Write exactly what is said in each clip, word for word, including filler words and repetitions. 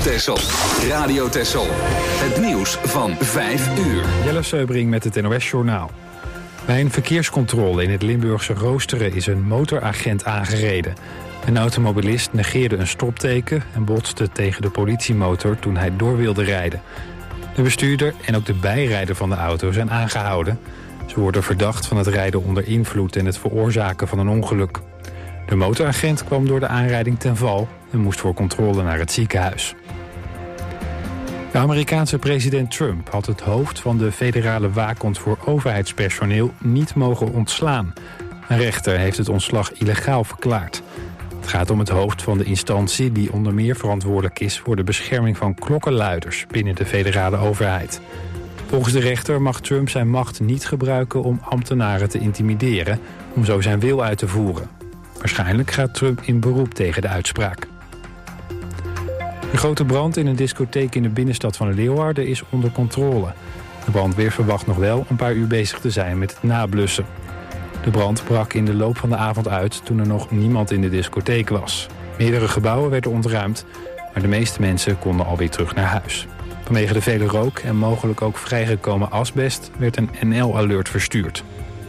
Texel. Radio Texel. Het nieuws van vijf uur. Jelle Seubring met het N O S-journaal. Bij een verkeerscontrole in het Limburgse Roosteren is een motoragent aangereden. Een automobilist negeerde een stopteken en botste tegen de politiemotor toen hij door wilde rijden. De bestuurder en ook de bijrijder van de auto zijn aangehouden. Ze worden verdacht van het rijden onder invloed en het veroorzaken van een ongeluk. De motoragent kwam door de aanrijding ten val en moest voor controle naar het ziekenhuis. De Amerikaanse president Trump had het hoofd van de federale waakhond voor overheidspersoneel niet mogen ontslaan. Een rechter heeft het ontslag illegaal verklaard. Het gaat om het hoofd van de instantie die onder meer verantwoordelijk is voor de bescherming van klokkenluiders binnen de federale overheid. Volgens de rechter mag Trump zijn macht niet gebruiken om ambtenaren te intimideren, om zo zijn wil uit te voeren. Waarschijnlijk gaat Trump in beroep tegen de uitspraak. De grote brand in een discotheek in de binnenstad van Leeuwarden is onder controle. De brandweer verwacht nog wel een paar uur bezig te zijn met het nablussen. De brand brak in de loop van de avond uit toen er nog niemand in de discotheek was. Meerdere gebouwen werden ontruimd, maar de meeste mensen konden alweer terug naar huis. Vanwege de vele rook en mogelijk ook vrijgekomen asbest werd een N L-alert verstuurd.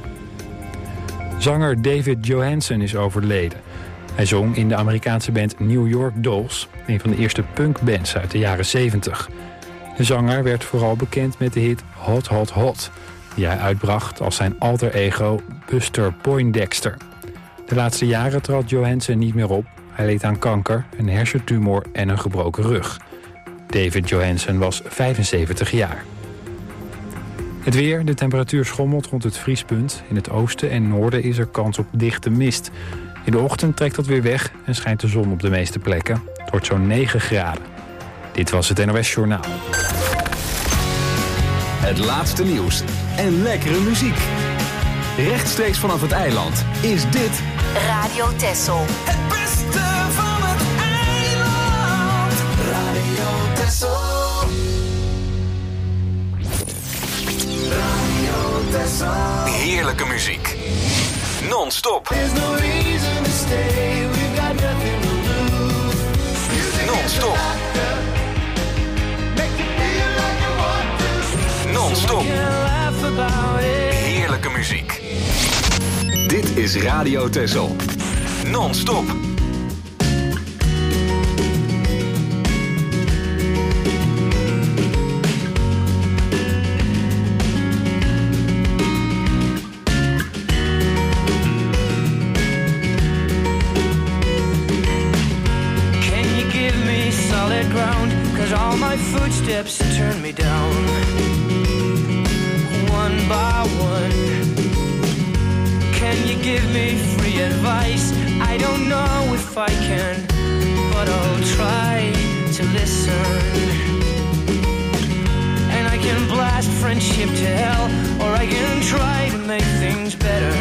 Zanger David Johansen is overleden. Hij zong in de Amerikaanse band New York Dolls, een van de eerste punkbands uit de jaren zeventig. De zanger werd vooral bekend met de hit Hot Hot Hot, die hij uitbracht als zijn alter ego Buster Poindexter. De laatste jaren trad Johansen niet meer op. Hij leed aan kanker, een hersentumor en een gebroken rug. David Johansen was vijfenzeventig jaar. Het weer, de temperatuur schommelt rond het vriespunt. In het oosten en noorden is er kans op dichte mist. In de ochtend trekt dat weer weg en schijnt de zon op de meeste plekken. Het wordt zo'n negen graden. Dit was het N O S-journaal. Het laatste nieuws en lekkere muziek. Rechtstreeks vanaf het eiland is dit Radio Texel. Het beste van het eiland. Radio Texel. Radio Texel. heerlijke muziek. Non-stop. There's no reason to stay. We've got nothing to lose. Non-stop. Non-stop. Heerlijke muziek. Dit is Radio Texel. Non-stop. All my footsteps turn me down, one by one. Can you give me free advice? I don't know if I can, but I'll try to listen. And I can blast friendship to hell, or I can try to make things better.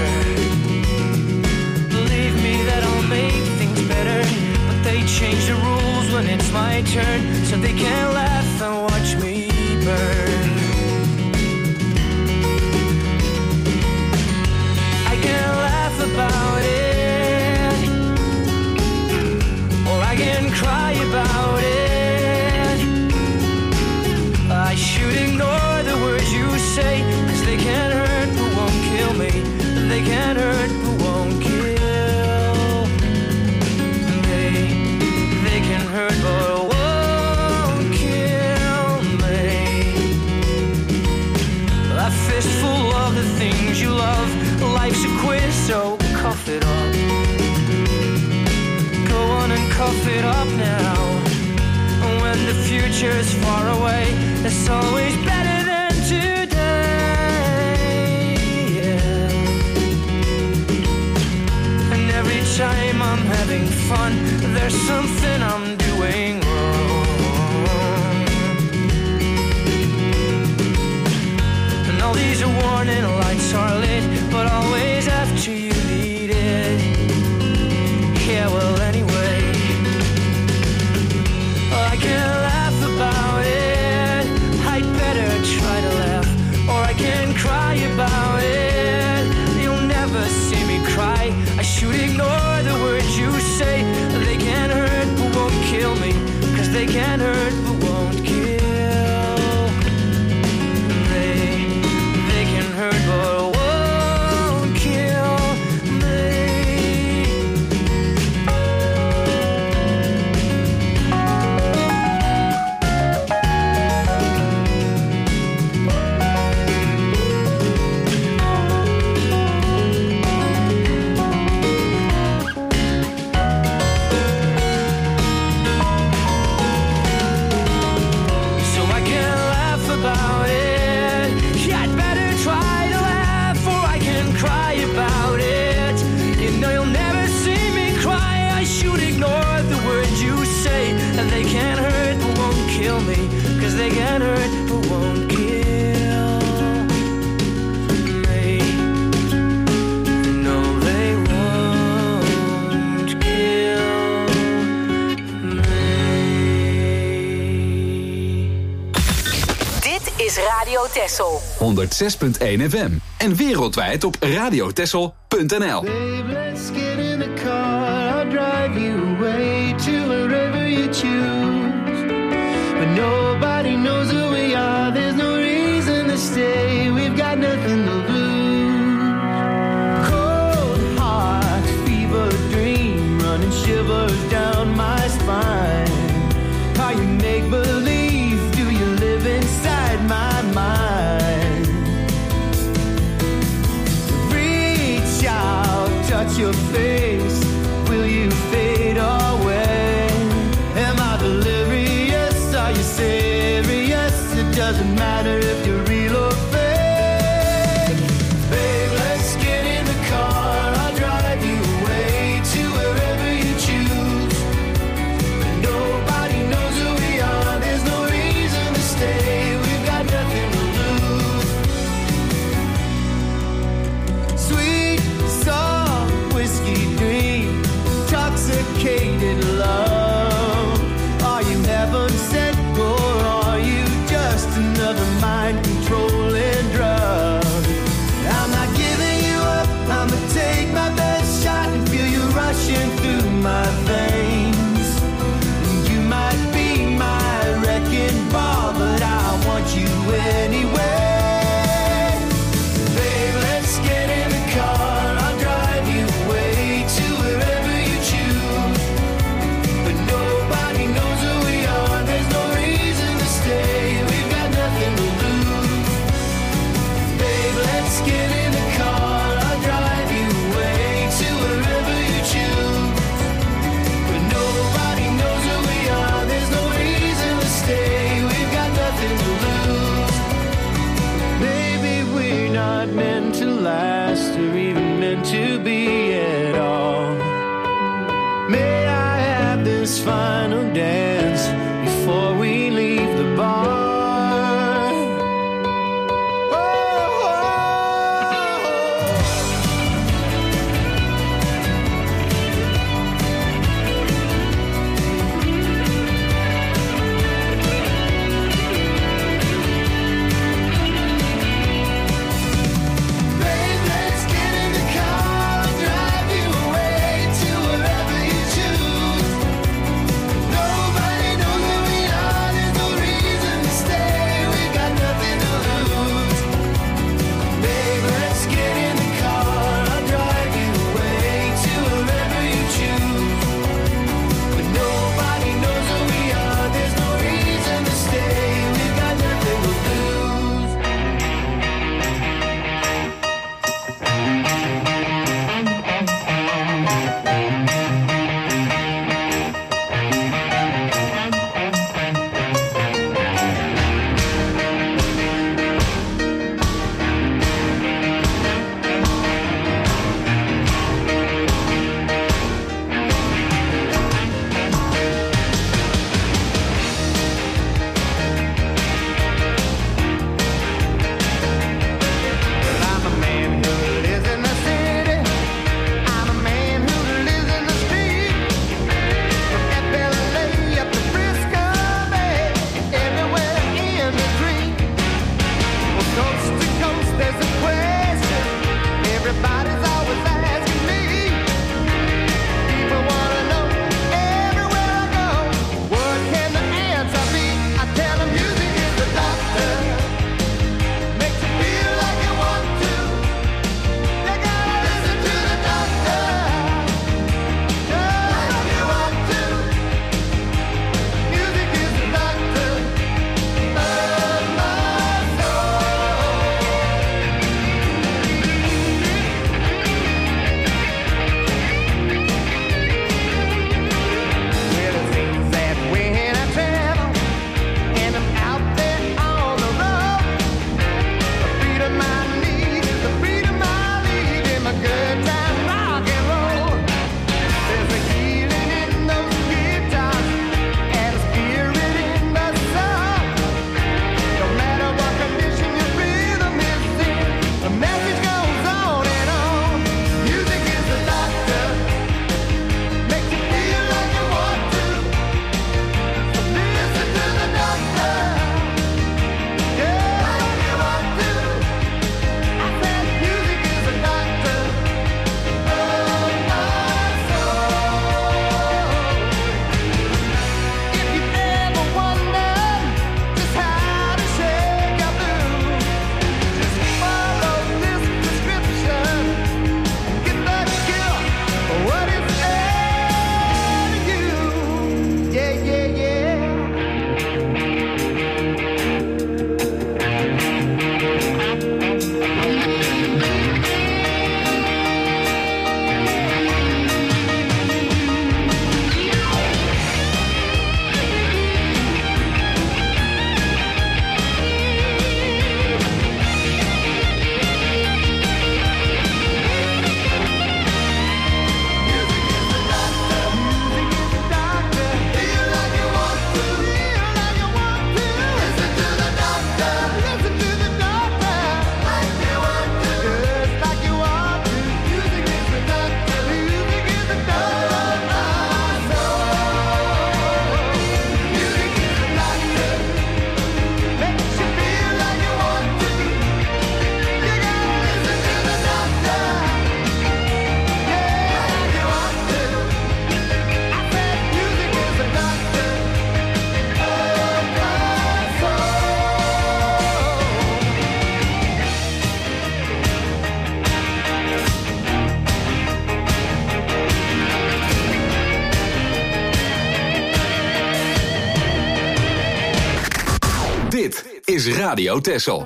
Believe me that I'll make things better, but they change the rules when it's my turn, so they can laugh and watch me burn. I can laugh about it, or I can cry about it. I should ignore the words you say, 'cause they can't hurt but won't kill me. They can't hurt but won't kill me. They can hurt but fistful of the things you love. Life's a quiz, so cough it up. Go on and cough it up now. When the future's far away, it's always better than today. Yeah. And every time I'm having fun, there's something I'm doing wrong. All these warning lights are lit, but always after you need it. Yeah, well, anyway, I can laugh about it. I'd better try to laugh, or I can cry about it. You'll never see me cry. I should ignore the words you say. They can't hurt but won't kill me, 'cause they can't hurt Texel. honderdzes punt één F M. En wereldwijd op radiotexel punt n l. Babe, let's get in the car. I'll drive you away to wherever you choose. But nobody knows who we are. There's no reason to stay. We've got nothing to lose. Cold heart, fever dream, running shivers down my spine. How you make believe? Do you live inside my mind? Reach out, touch your face. Will you fade away? Am I delirious? Are you serious? It doesn't matter if you're real or fake. Babe, let's get in the car. I'll drive you away to wherever you choose. But nobody knows who we are. There's no reason to stay. We've got nothing to lose. Sweet, soft, whiskey dream, intoxicated love. Are you heaven sent or are you just another mind controlling drug? I'm not giving you up. I'ma take my best shot and feel you rushing through my veins. And you might be my wrecking ball, but I want you anyway. Babe, let's get in the car. I'll drive you away to wherever you choose. But nobody knows who we are. There's no reason to stay. We've got nothing to lose. Babe, let's get in the car. I'll drive you away to wherever you choose. But nobody knows who we are. There's no reason to stay. We've got nothing to lose. Maybe we're not meant to last or even meant to be at all. May I have this final dance before we leave the bar? Oh, oh, oh. Babe, let's get in the car. I'll drive you away to wherever you choose. is Radio Texel.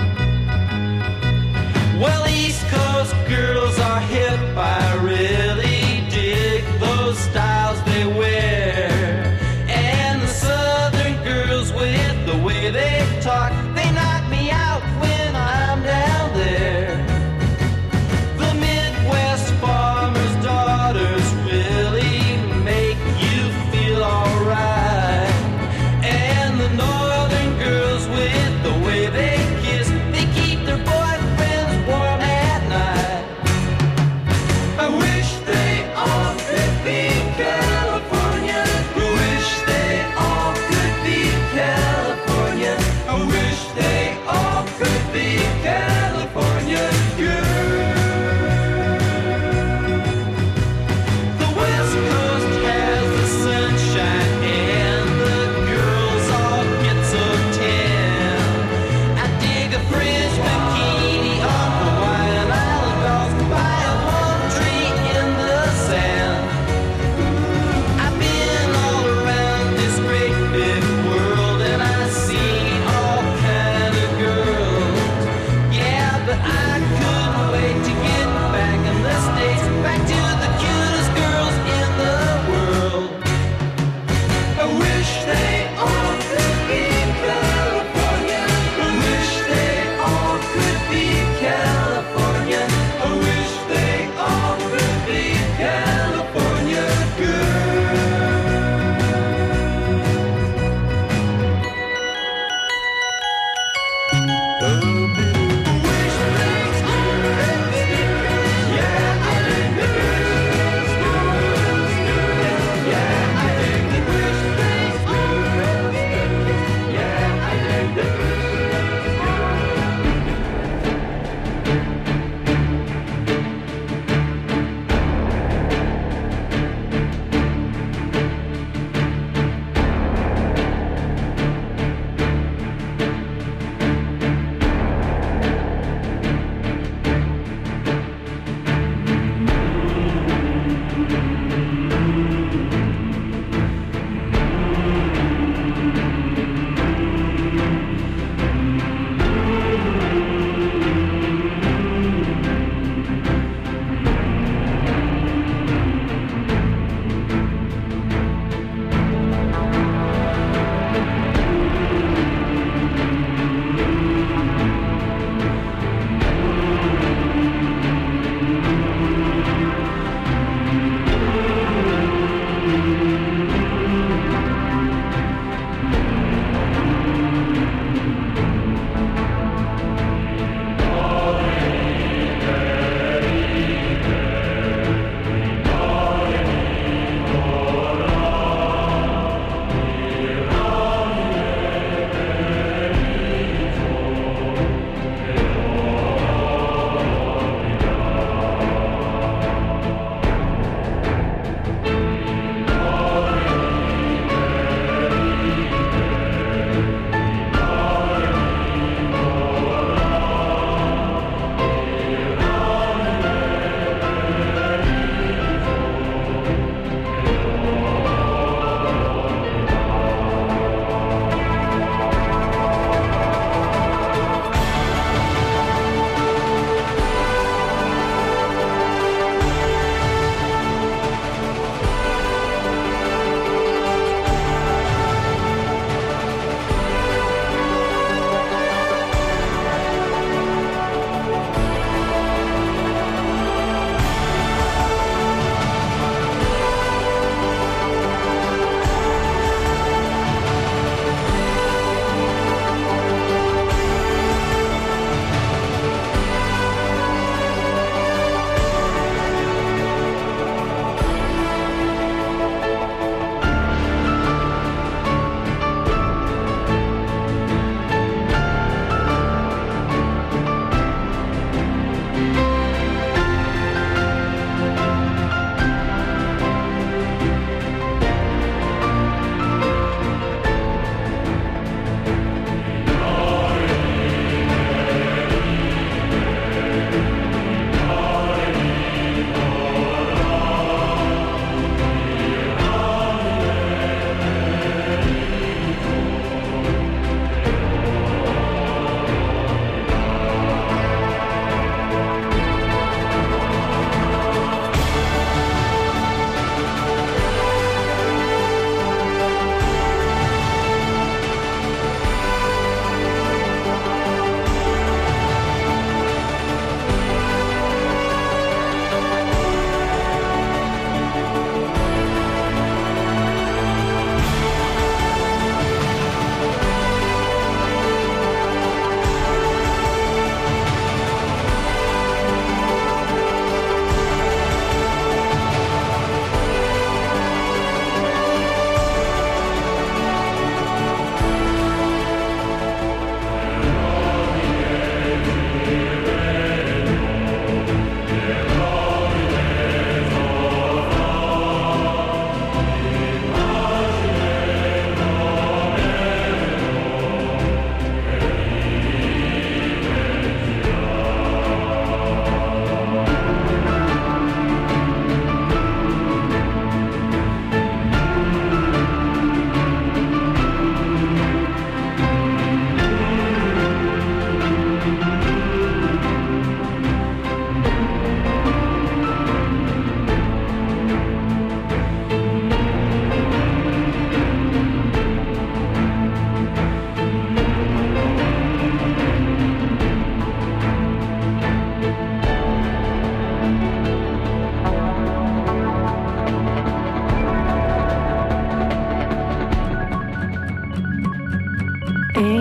Well, East Coast girls are hit by really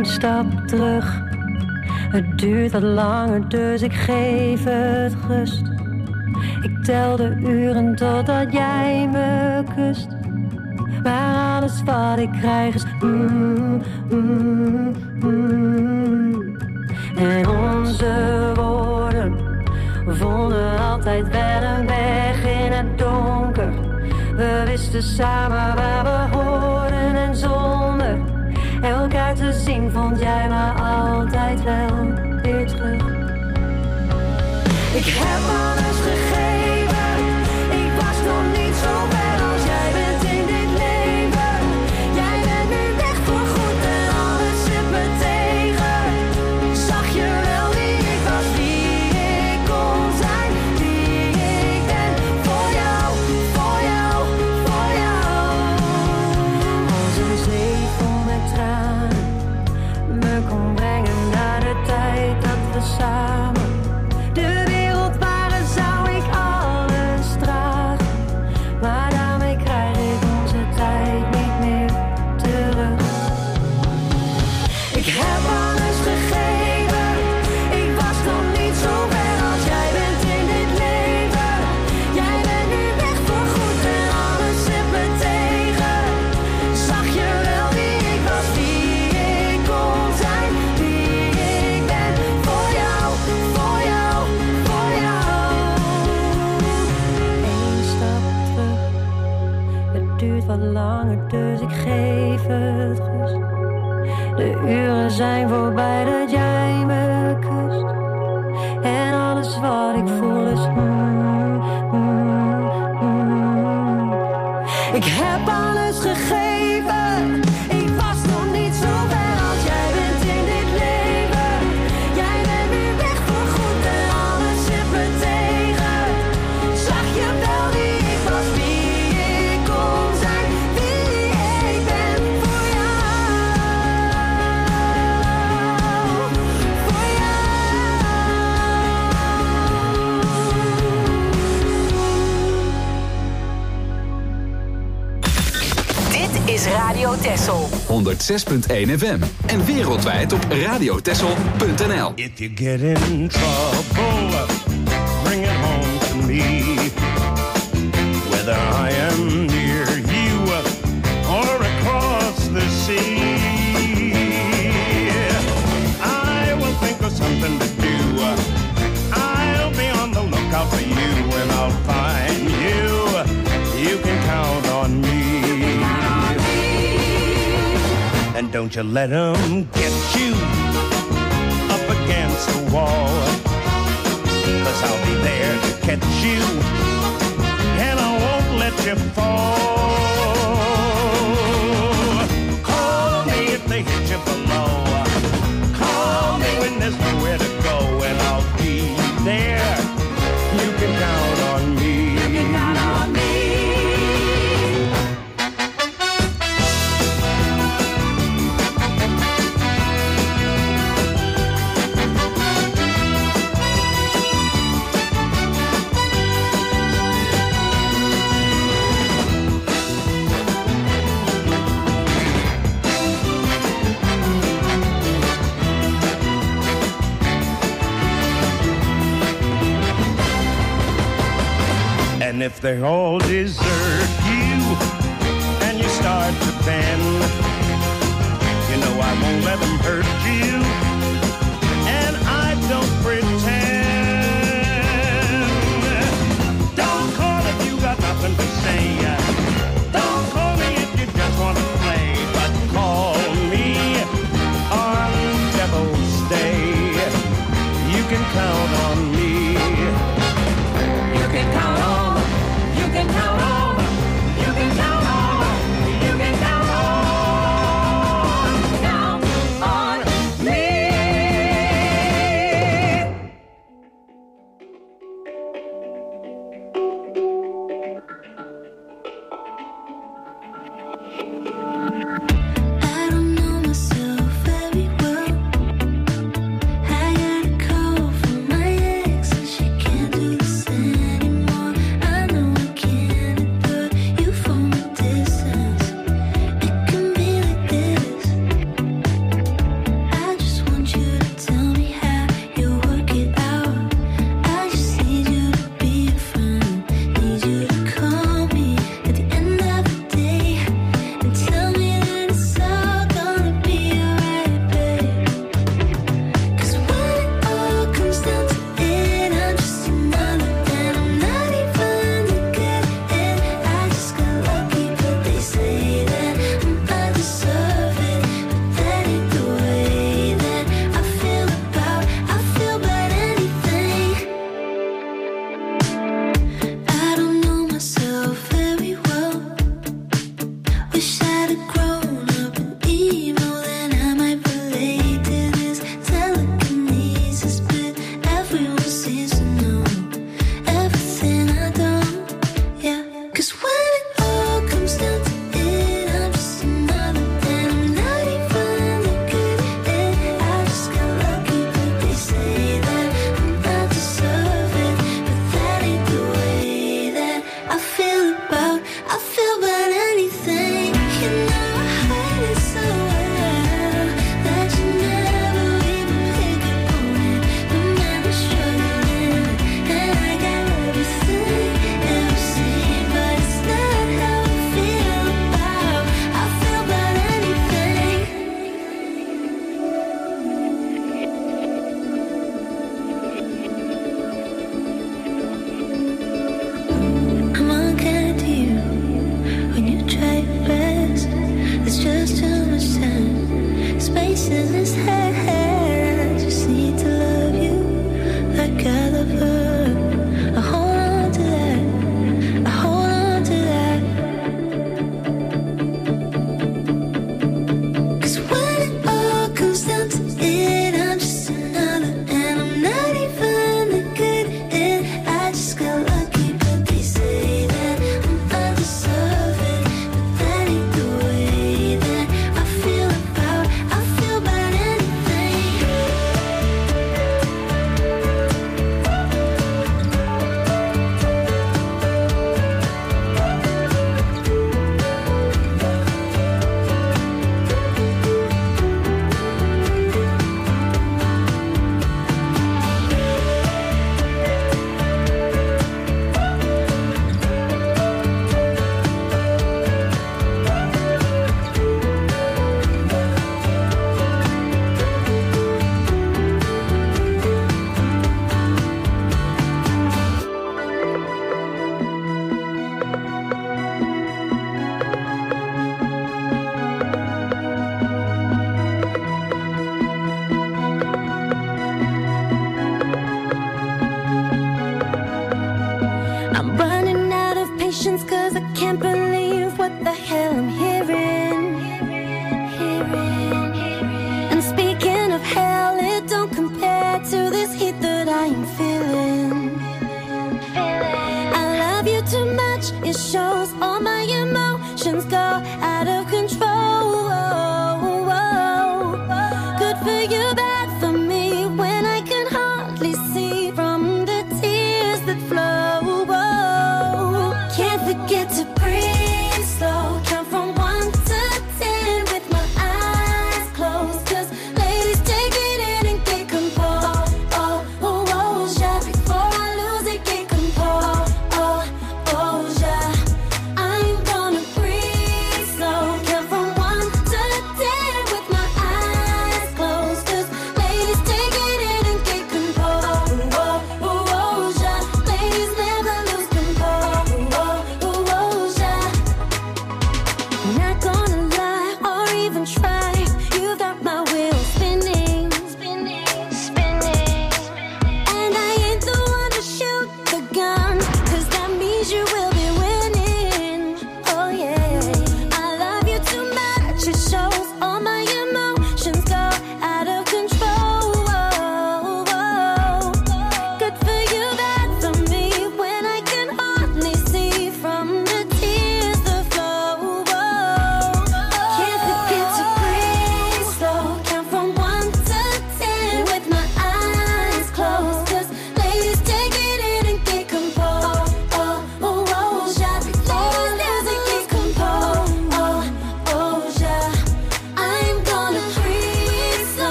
Eén stap terug. Het duurt wat langer, dus ik geef het rust. Ik tel de uren totdat jij me kust. Maar alles wat ik krijg is mm, mm, mm. En onze woorden vonden altijd wel een weg in het donker. We wisten samen waar we hoorden en zonder elkaar te zien vond jij me altijd wel weer terug. Ik heb alles gegeven, ik was nog niet zo ver als jij bent in dit leven. Jij bent nu weg voor goed en alles zit me tegen. Zag je wel wie ik was, wie ik kon zijn, wie ik ben. Voor jou, voor jou, voor jou. Als een zee vol met tranen me kon brengen naar de tijd dat we samen de wereld waren, zou ik alles dragen. Maar daarmee krijg ik onze tijd niet meer terug. Ik heb alles gegeven, ik was nog niet zo ver als jij bent in dit leven. Jij bent nu weg voor goed en alles zit me tegen. Zag je wel wie ik was, wie ik kon zijn, wie ik ben. Voor jou, voor jou, voor jou. Eén stap terug, het duurt wat langer, dus ik geef het rust. De uren zijn voorbij dat jij me kust. En alles wat ik voel is mm, mm, mm. Ik heb alles gegeven, ik was nog niet zo ver als jij bent in dit leven. Jij bent nu weg voor goed en alles zit me tegen. Zag je wel wie ik was, wie ik kon zijn, wie ik ben. Voor jou, voor jou. Dit is Radio Texel. honderdzes punt één F M en wereldwijd op radiotessel punt n l. If you get in trouble, bring it home to me. Whether I am near you or across the sea, I will think of something to do. I'll be on the lookout for you and I'll find you. You can count on me. And don't you let 'em get you up against the wall, 'cause I'll be there to catch you and I won't let you fall. Call me if they hit you below. Call me when there's nowhere to go and I'll be there. You can count on me. You can count on me. And if they all desert you and you start to bend, you know I won't let them hurt you, and I don't pretend. Don't call if you got nothing to say. Don't call me if you just want to play, but call me on Devil's Day. You can count on me. You can count on. You can count on, you can count on, you can count on.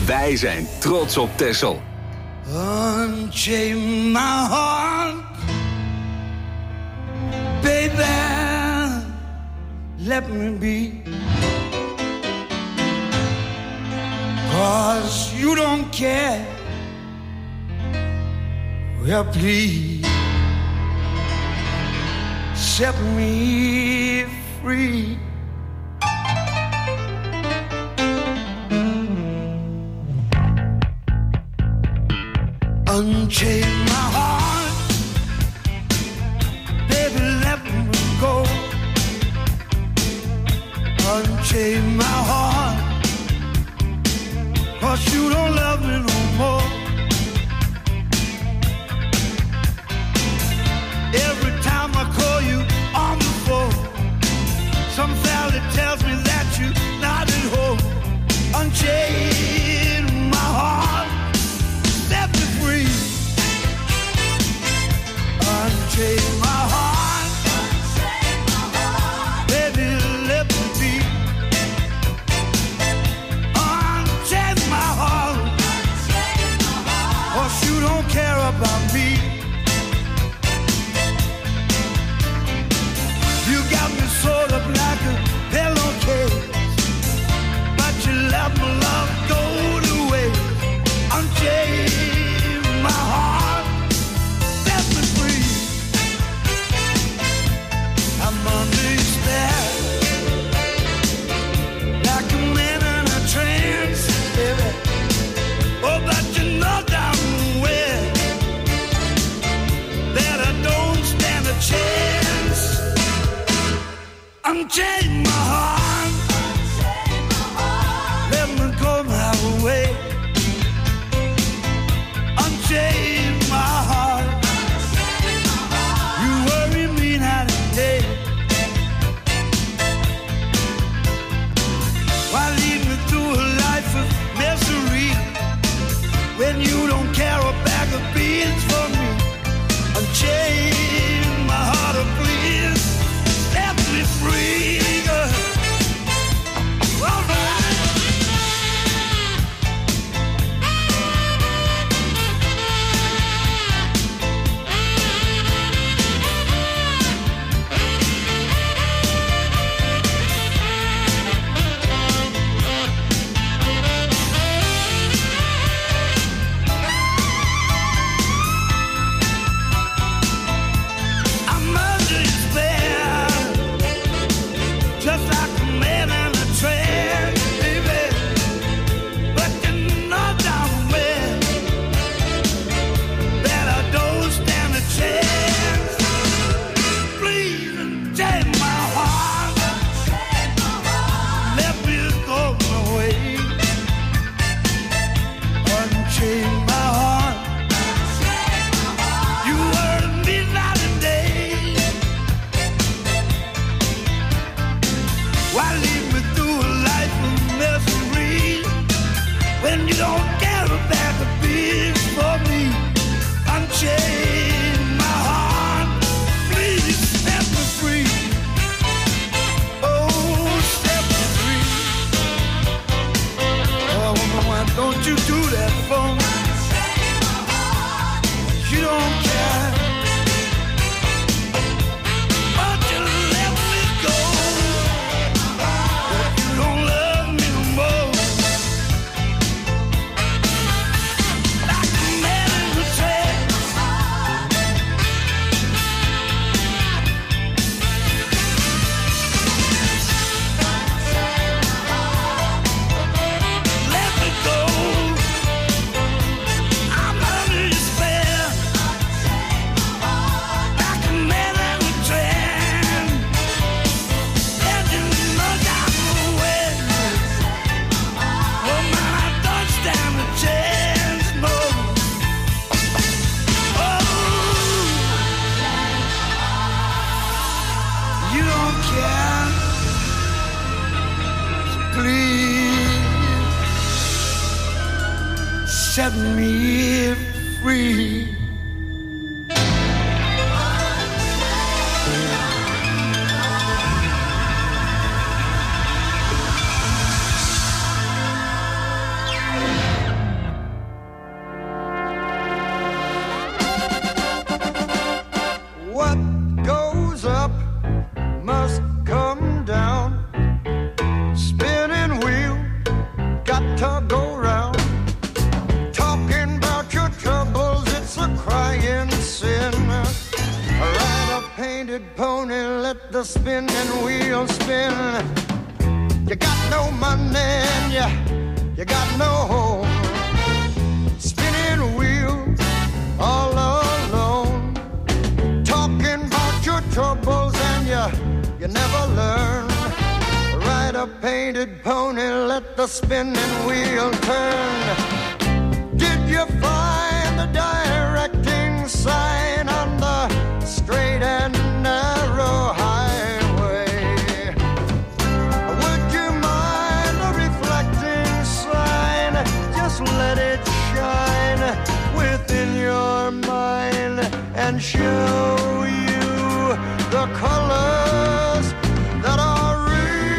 Wij zijn trots op Texel. Unchain my heart, baby, let me be. 'Cause you don't care, well please, set me free. Unchain my heart, baby, let me go. Unchain my heart, 'cause you don't love me no more. Every time I call you on the phone, some fella tells me that you're not at home. Unchain my heart, set me free. Unchain my heart, baby, let me be. Unchain my heart, 'cause you don't care about me. You got me sort of like a pillowcase, but you let my love go to waste. Unchain my heart, set me free. I'm under your spell, like a man in a trance, baby. Oh, but you know damn well that I don't stand a chance. Unchain my heart, let me go my way. Unchain my heart, you worry me night and day. Why lead me through a life of misery when you don't care a bag of beans for me? Unchain my heart, oh please, set me free, girl. All right. I'm under your spell, just like a man in a trance, baby. But you know damn well that I don't stand a chance. Please unchain my heart, let me go my way. Unchain my heart, you hurt me night and day. Why lead me through a life of misery when you don't care about the beats for me? Unchain my heart, please set me free. Oh, set me free. Oh, woman, why don't you do that for me? You don't care, but you let me go. But you don't love me no more. Like a man in a trance. Let me go. I'm under your spell, like a man in a trance. And you know damn well, oh man, I don't stand a chance, no. Oh, you don't care, so please set me free. the spinning wheel spin. You got no money and you, you got no home. Spinning wheel all alone. Talking about your troubles and you, you never learn. Ride a painted pony, let the spinning wheel turn. Did you find the directing sign on the straight and narrow highway? Would you mind a reflecting sign? Just let it shine within your mind and show you the colors that are real.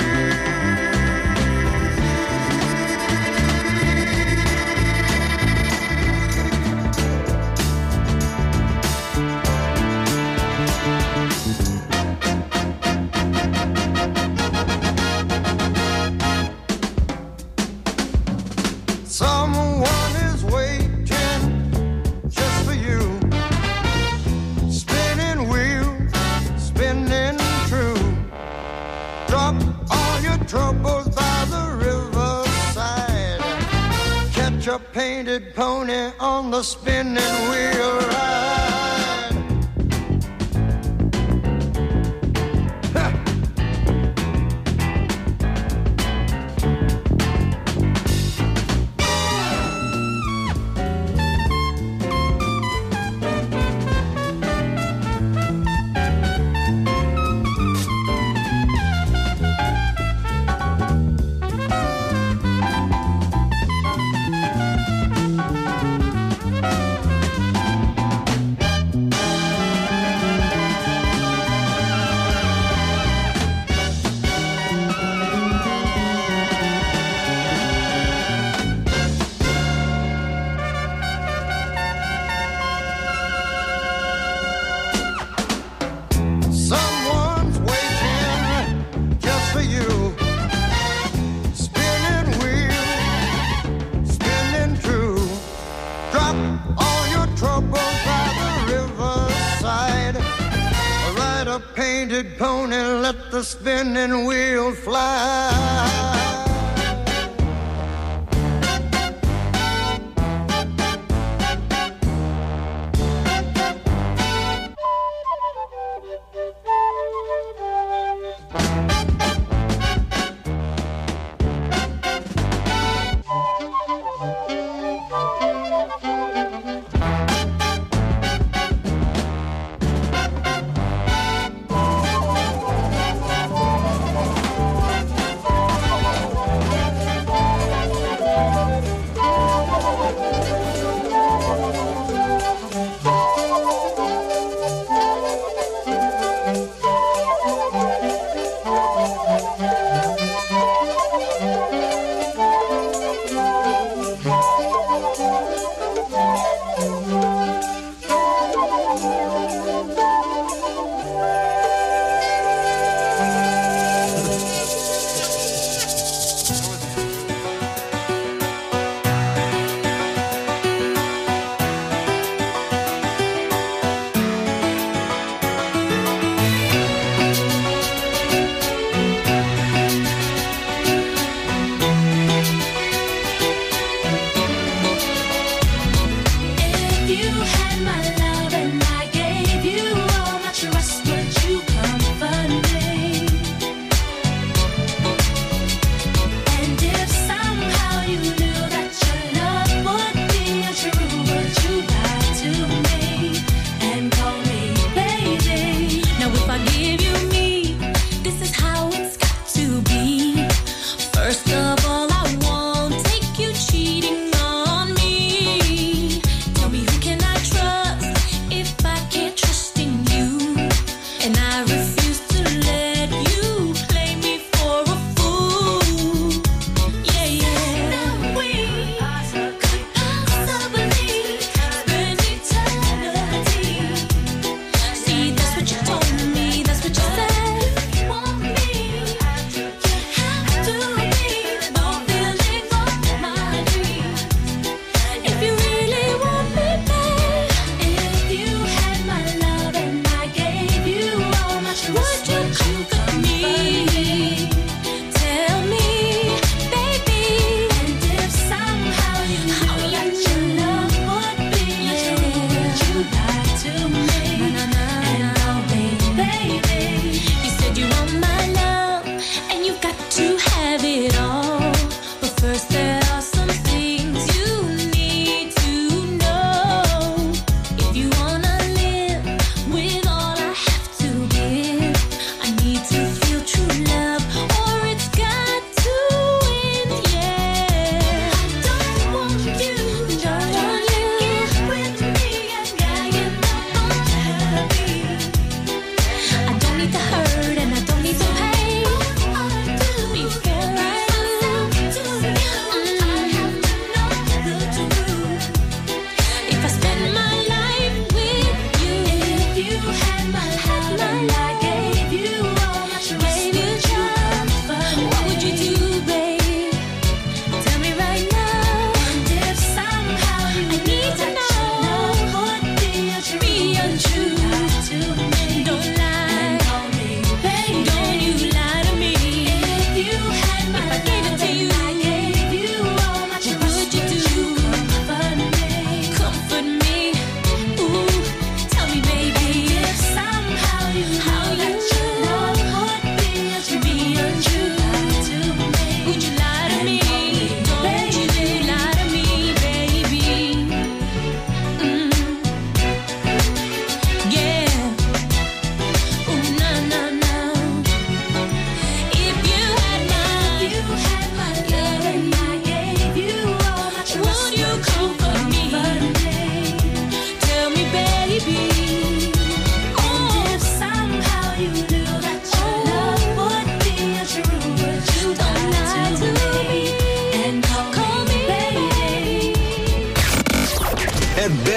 Someone is waiting just for you. Spinning wheel, spinning true. Drop all your troubles by the riverside. Catch a painted pony on the spinning wheel ride. Someone's waiting just for you. Spinning wheel, spinning true. Drop all your troubles by the riverside. Ride a painted pony, let the spinning wheel fly.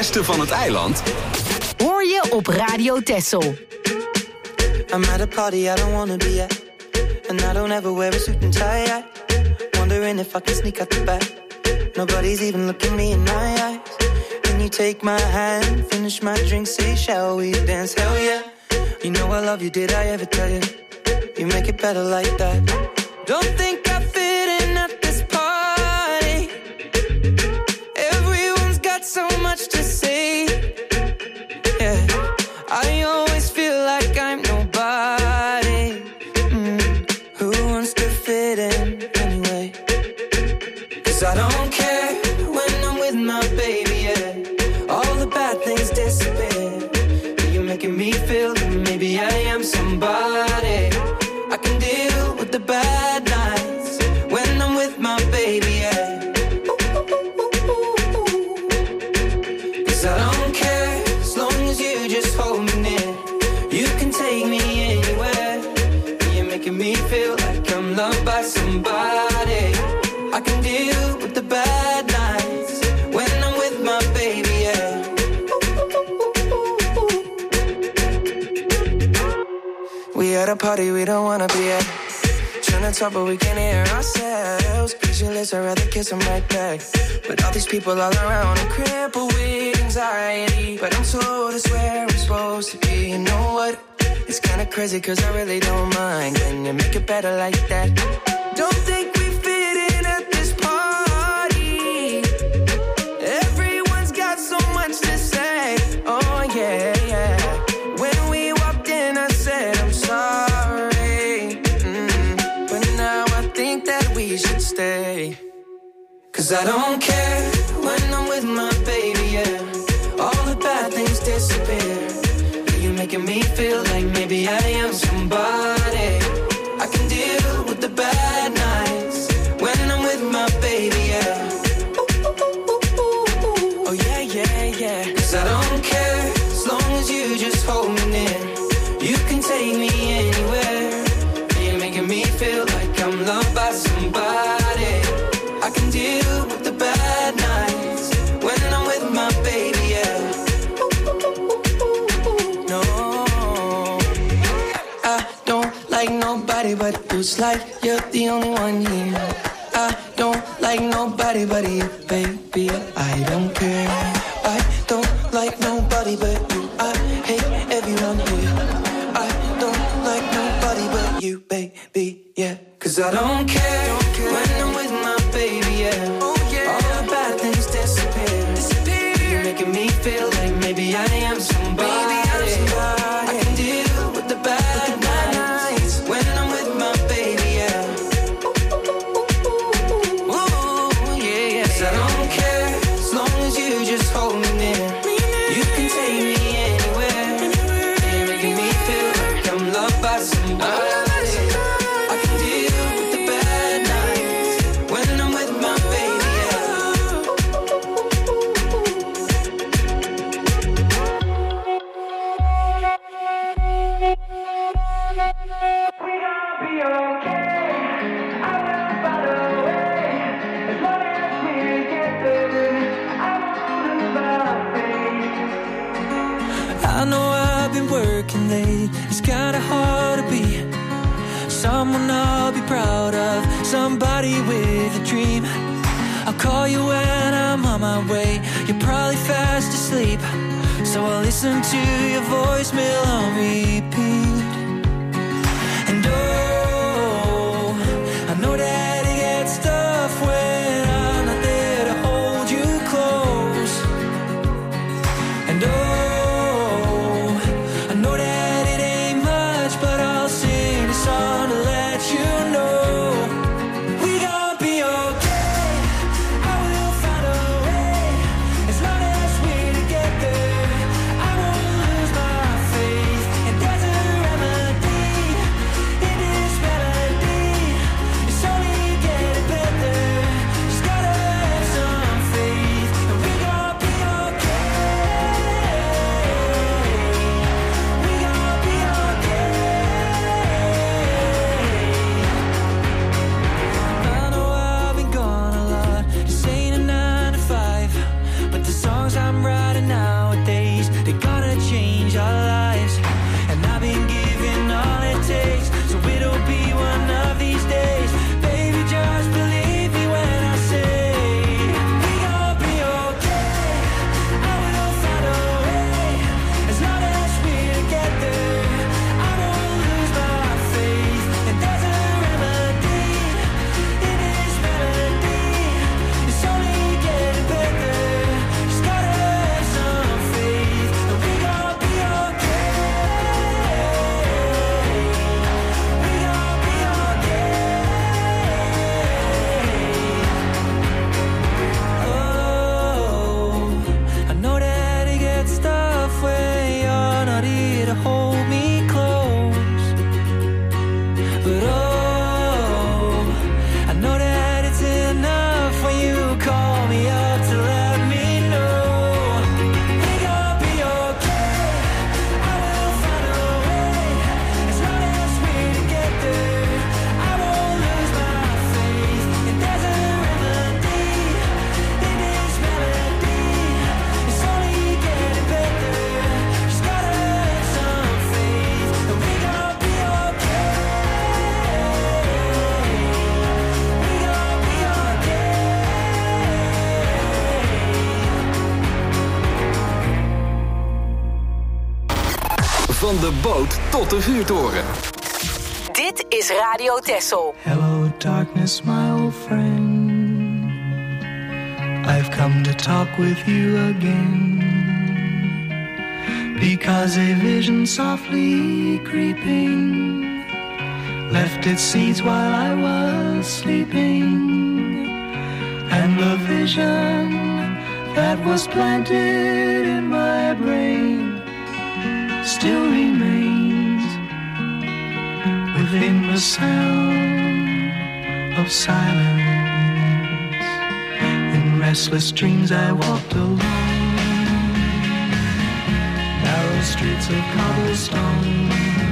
beste van het eiland hoor je op Radio Texel. I'm at a party I don't wanna be at, and I don't ever wear a suit and tie. I wondering if I can sneak out the back. Nobody's even looking me in my eyes. Can you take my hand, finish my drink, say shall we dance? Hell yeah. You know I love you, did I ever tell you? You make it better like that. Don't think I fit in at this party. Everyone's got so much to say. Yeah, I always feel like I'm nobody. Mm. Who wants to fit in anyway? 'Cause I don't care when I'm with my baby, yeah. All the bad things disappear. You're making me feel that maybe I am somebody. I can deal with the bad nights when I'm with my baby, yeah. 'Cause I don't care as long as you just hold me near. You can take me anywhere. You're making me feel like I'm loved by somebody. I can deal with the bad nights when I'm with my baby, yeah. We at a party we don't wanna be at. Trying to talk but we can't hear ourselves. Speechless, I'd rather kiss them right back. But all these people all around are crippled with anxiety. But I'm told it's where I'm supposed to be. You know what? It's kinda crazy 'cause I really don't mind. Can you make it better like that? Don't think we fit in at this party. Everyone's got so much to say. Oh yeah, yeah. When we walked in I said I'm sorry. Mm. But now I think that we should stay. 'Cause I don't care when I'm with my baby, yeah. All the bad things disappear. You're making me feel like maybe I am somebody. I can deal with the bad nights when I'm with my baby, yeah. Oh yeah, yeah, yeah. 'Cause I don't care as long as you just hold me near. You can take me anywhere. You're making me feel like I'm loved by somebody. I can deal with the bad nights when I'm with my baby, yeah. No, I don't like nobody but you. It's like you're the only one here. I don't like nobody but you, baby. I don't care. I don't like nobody but you. I hate everyone here. I don't like nobody but you, baby, yeah. 'Cause I don't care, when I'm with my baby, yeah. Oh, yeah. All the bad things disappear. disappear. You're making me feel like maybe I am somebody. Baby, I'm somebody. I can deal with the bad, with the bad nights when I'm with my baby, yeah. Ooh, yeah, yeah. 'Cause I don't care as long as you just hold me near. You can take me anywhere. You're making me feel like I'm loved by somebody. I can deal with the bad nights when I'm with my baby, yeah. We gonna be okay. I will find a way. As long as we're together, I won't lose my faith. I know I've been working late. It's kinda hard to be someone I'll be proud of, somebody with a dream. I'll call you when I'm on my way. You're probably fast asleep, so I'll listen to your voicemail on repeat. And oh, I know that it gets tough when I'm not there to hold you close. And oh, I know that it ain't much, but I'll sing a song to let you know we gon' be okay. I will find a way. As long as we're together, I won't lose my faith. And there's a remedy in this Van de boot tot de vuurtoren. Dit is Radio Texel. Hello darkness, my old friend. I've come to talk with you again. Because a vision softly creeping left its seeds while I was sleeping. And the vision that was planted in my brain still remains within the sound of silence. In restless dreams I walked alone, narrow streets of cobblestone,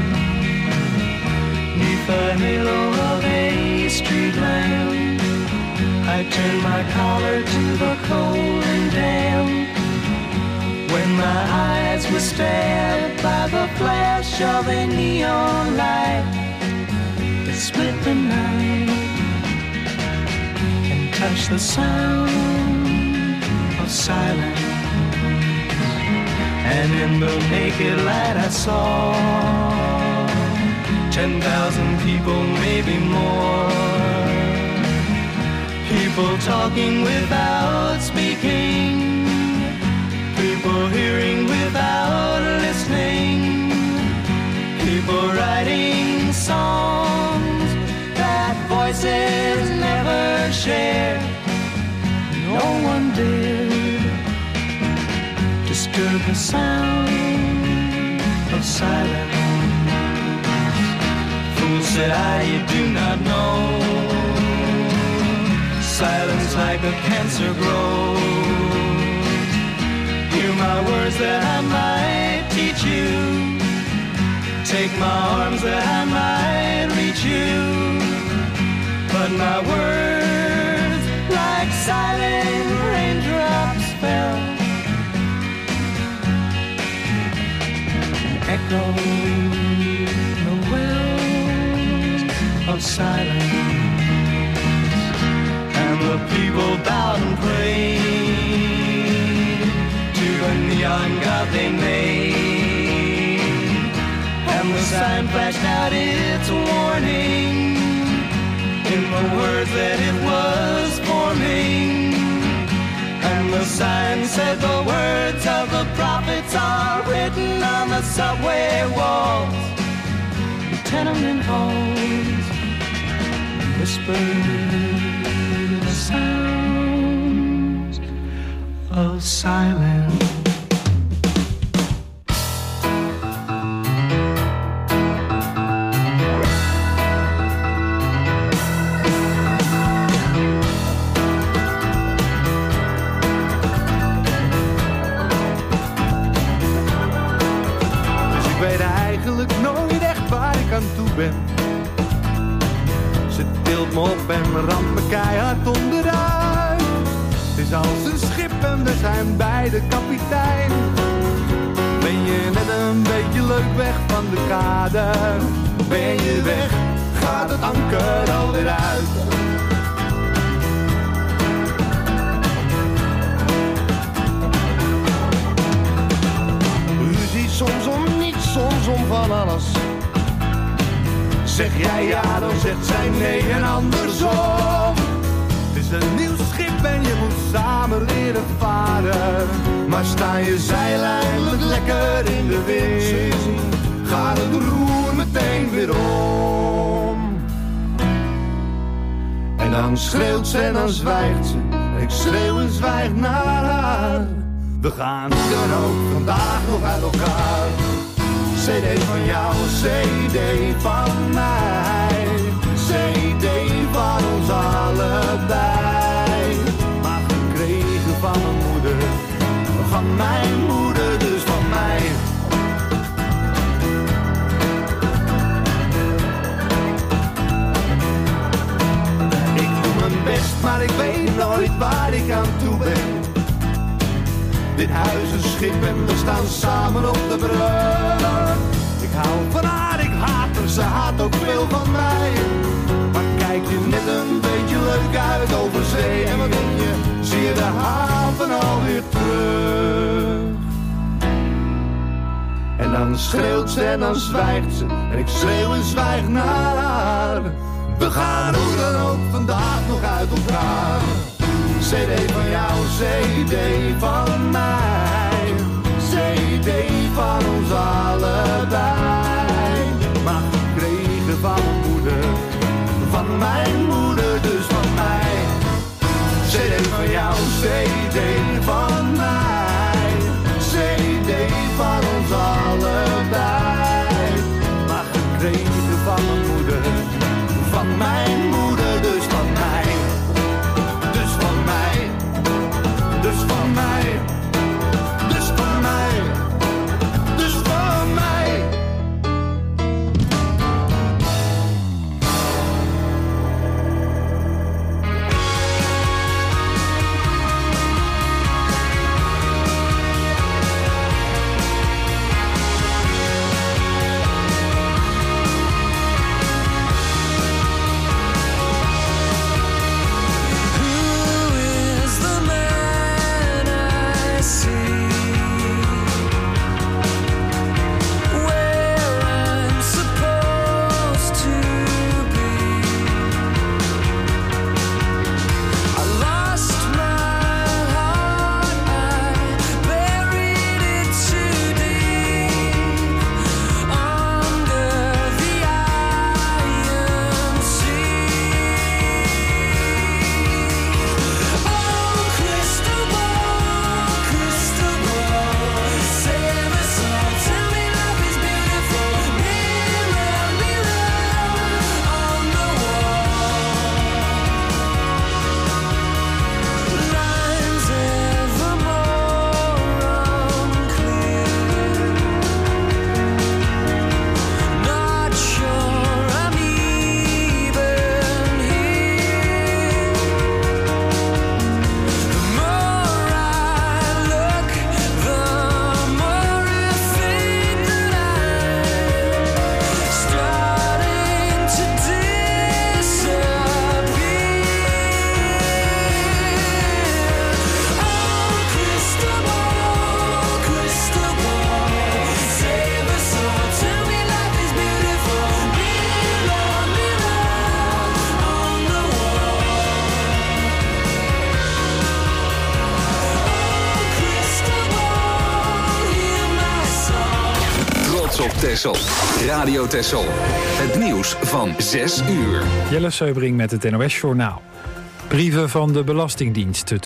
neath the halo of a street lamp. I turned my collar to the cold and damp, when my eyes were stabbed by the flash of a neon light that split the night and touched the sound of silence. And in the naked light I saw ten thousand people, maybe more. People talking without speaking, people hearing without listening, people writing songs that voices never share. No one dared disturb the sound of silence. Fool, said I, you do not know. Silence like a cancer grows. Hear my words that I might teach you. Take my arms that I might reach you. But my words like silent raindrops fell, echoing the wells of silence. The people bowed and prayed to the neon god they made, and the sign flashed out its warning in the words that it was forming. And the sign said the words of the prophets are written on the subway walls, the tenement halls, whispered sounds of silence. Dus ik weet eigenlijk nooit echt waar ik aan toe ben. Ze tilt me op en ramt me keihard onderuit. Het is als een schip en we zijn beide kapitein. Ben je net een beetje leuk weg van de kade? Ben je weg, gaat het anker alweer uit. Ruzie soms om niets, soms om van alles. Zeg jij ja, dan zegt zij nee en andersom. Het is een nieuw schip en je moet samen leren varen. Maar sta je zeil eindelijk lekker in de wind, gaat het roer meteen weer om. En dan schreeuwt ze en dan zwijgt ze. Ik schreeuw en zwijg naar haar. We gaan dan ook vandaag nog uit elkaar. C D van jou, C D van mij, C D van ons allebei. Maar gekregen van mijn moeder, van mijn moeder, dus van mij. Ik doe mijn best, maar ik weet nooit waar ik aan toe ben. Dit huis is schip en we staan samen op de brug. Ik hou van haar, ik haat haar, ze haat ook veel van mij. Maar kijk je net een beetje leuk uit over zee. En wat denk je, zie je de haven alweer terug. En dan schreeuwt ze en dan zwijgt ze. En ik schreeuw en zwijg naar haar. We gaan hoe dan ook vandaag nog uit elkaar. C D van jou, C D van mij. C D van ons allebei. Maar gekregen van mijn moeder. Van mijn moeder, dus van mij. C D van jou, C D van mij. C D van ons allebei. Maar gekregen van mijn moeder. Van mijn moeder, dus van mij. Dus van mij. Dus van mij. Dus van mij. Dus van mij. Texel. Radio Texel. Het nieuws van zes uur. Jelle Seubring met het N O S Journaal. Brieven van de Belastingdienst